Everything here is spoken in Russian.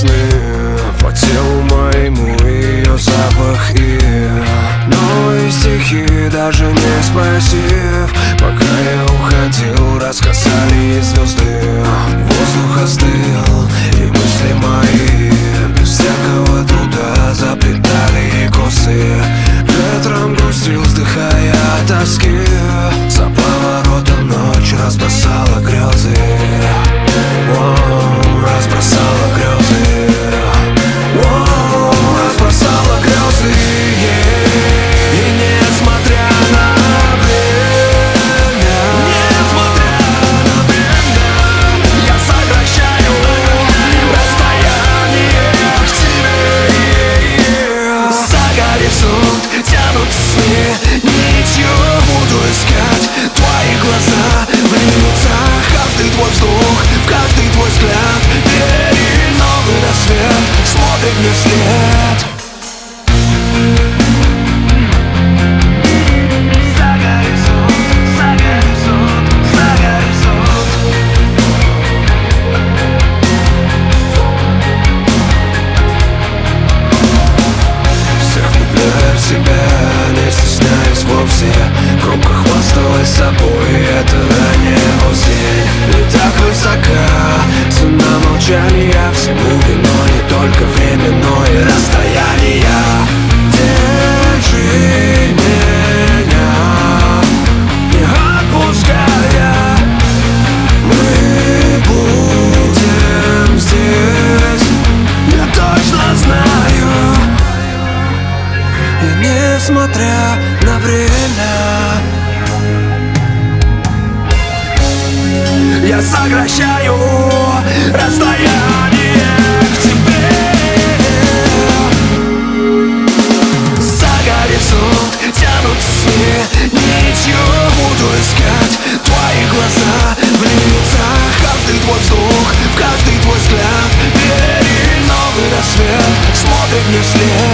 весны, по телу моему ее запах и новые стихи, даже не спросив. Пока я уходил, рассказали звезды. Воздух остыл, и мысли мои без всякого труда заплетали косы. Ветром грустил, вздыхая от тоски. За поворотом ночь разбросала грезы. Разбросала грезы. Разбросала грезы. И несмотря на время, я сокращаю расстояние к тебе. За горизонт тянутся сны, ничью буду искать твои глаза. Вливаются каждый твой вздох, в каждый твой взгляд. Двери новый рассвет смотрит мне вслед. Громко хвасталась собой, это не осень. И так высока цена молчания. Всему виной не только время, но и расстояние. Держи меня, не отпуская. Мы будем здесь, я точно знаю. И несмотря на время, я сокращаю расстояние к тебе. За горизонт тянутся сны, ничью буду искать твои глаза. Вливаются каждый твой вздох, в каждый твой взгляд. Двери новый рассвет смотрит мне вслед.